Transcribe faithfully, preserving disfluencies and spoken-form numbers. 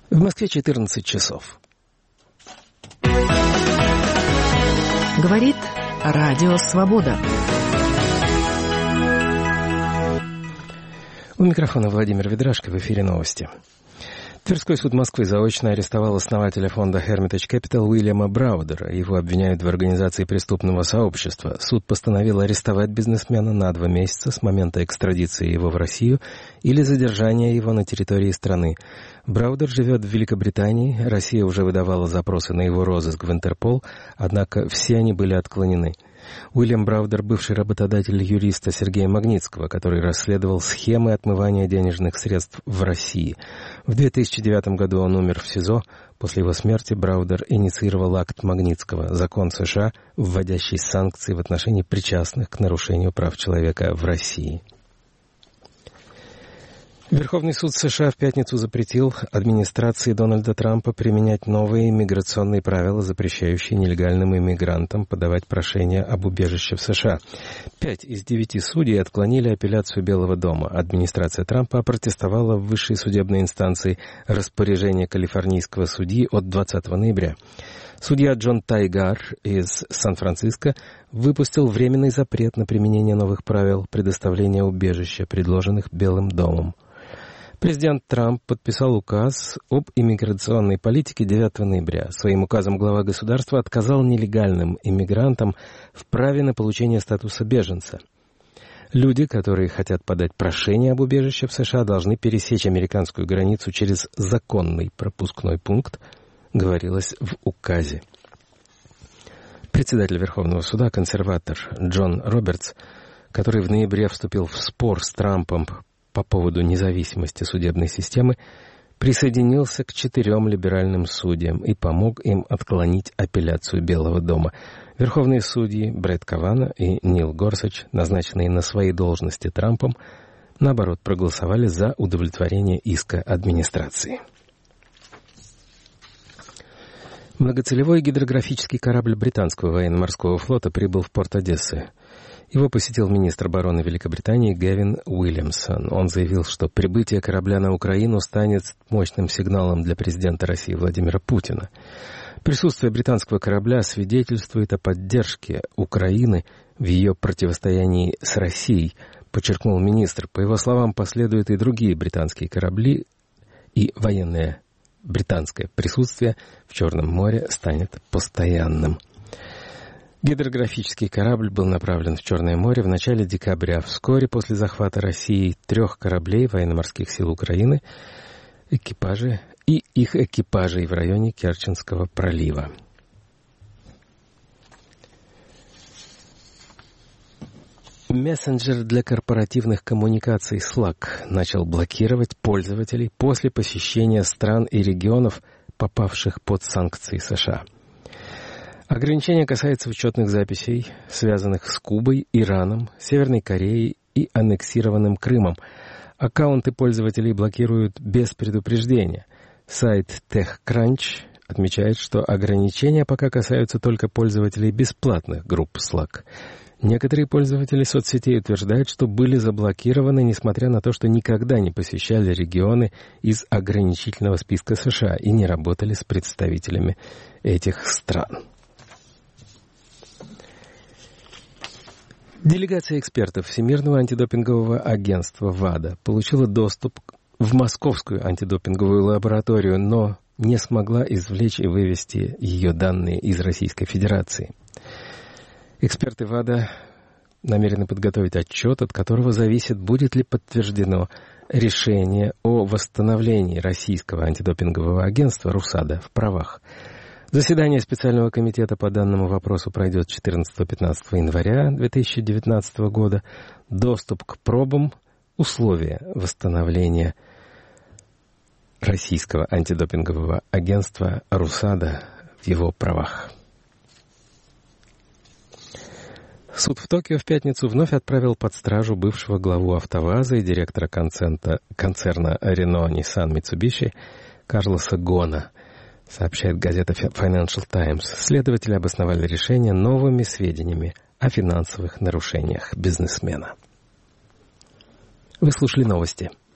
В Москве четырнадцать часов. Говорит Радио Свобода. У микрофона Владимир Ведрашко, в эфире новости. Тверской суд Москвы заочно арестовал основателя фонда Hermitage Capital Уильяма Браудера. Его обвиняют в организации преступного сообщества. Суд постановил арестовать бизнесмена на два месяца с момента экстрадиции его в Россию или задержания его на территории страны. Браудер живет в Великобритании. Россия уже выдавала запросы на его розыск в Интерпол, однако все они были отклонены. Уильям Браудер — бывший работодатель юриста Сергея Магнитского, который расследовал схемы отмывания денежных средств в России. В две тысячи девятом году он умер в СИЗО. После его смерти Браудер инициировал акт Магнитского, закон США, вводящий санкции в отношении причастных к нарушению прав человека в России. Верховный суд США в пятницу запретил администрации Дональда Трампа применять новые миграционные правила, запрещающие нелегальным иммигрантам подавать прошения об убежище в США. Пять из девяти судей отклонили апелляцию Белого дома. Администрация Трампа опротестовала в высшей судебной инстанции распоряжение калифорнийского судьи от двадцатого ноября. Судья Джон Тайгар из Сан-Франциско выпустил временный запрет на применение новых правил предоставления убежища, предложенных Белым домом. Президент Трамп подписал указ об иммиграционной политике девятого ноября. Своим указом глава государства отказал нелегальным иммигрантам в праве на получение статуса беженца. Люди, которые хотят подать прошение об убежище в США, должны пересечь американскую границу через законный пропускной пункт, говорилось в указе. Председатель Верховного суда, консерватор Джон Робертс, который в ноябре вступил в спор с Трампом по поводу независимости судебной системы, присоединился к четырем либеральным судьям и помог им отклонить апелляцию Белого дома. Верховные судьи Бретт Кавано и Нил Горсач, назначенные на свои должности Трампом, наоборот, проголосовали за удовлетворение иска администрации. Многоцелевой гидрографический корабль британского военно-морского флота прибыл в порт Одессы. Его посетил министр обороны Великобритании Гэвин Уильямсон. Он заявил, что прибытие корабля на Украину станет мощным сигналом для президента России Владимира Путина. Присутствие британского корабля свидетельствует о поддержке Украины в ее противостоянии с Россией, подчеркнул министр. По его словам, последуют и другие британские корабли, и военное британское присутствие в Черном море станет постоянным. Гидрографический корабль был направлен в Черное море в начале декабря, вскоре после захвата Россией трех кораблей военно-морских сил Украины, экипажи и их экипажей в районе Керченского пролива. Мессенджер для корпоративных коммуникаций Slack начал блокировать пользователей после посещения стран и регионов, попавших под санкции США. Ограничение касается учетных записей, связанных с Кубой, Ираном, Северной Кореей и аннексированным Крымом. Аккаунты пользователей блокируют без предупреждения. Сайт TechCrunch отмечает, что ограничения пока касаются только пользователей бесплатных групп Slack. Некоторые пользователи соцсетей утверждают, что были заблокированы, несмотря на то, что никогда не посещали регионы из ограничительного списка США и не работали с представителями этих стран. Делегация экспертов Всемирного антидопингового агентства ВАДА получила доступ в московскую антидопинговую лабораторию, но не смогла извлечь и вывести ее данные из Российской Федерации. Эксперты ВАДА намерены подготовить отчет, от которого зависит, будет ли подтверждено решение о восстановлении Российского антидопингового агентства РУСАДА в правах. Заседание специального комитета по данному вопросу пройдет четырнадцатого-пятнадцатого января две тысячи девятнадцатого года. Доступ к пробам – условия восстановления Российского антидопингового агентства РУСАДА в его правах. Суд в Токио в пятницу вновь отправил под стражу бывшего главу АвтоВАЗа и директора концерна, концерна Renault-Nissan Mitsubishi Карлоса Гона, сообщает газета Financial Times. Следователи обосновали решение новыми сведениями о финансовых нарушениях бизнесмена. Вы слушали новости.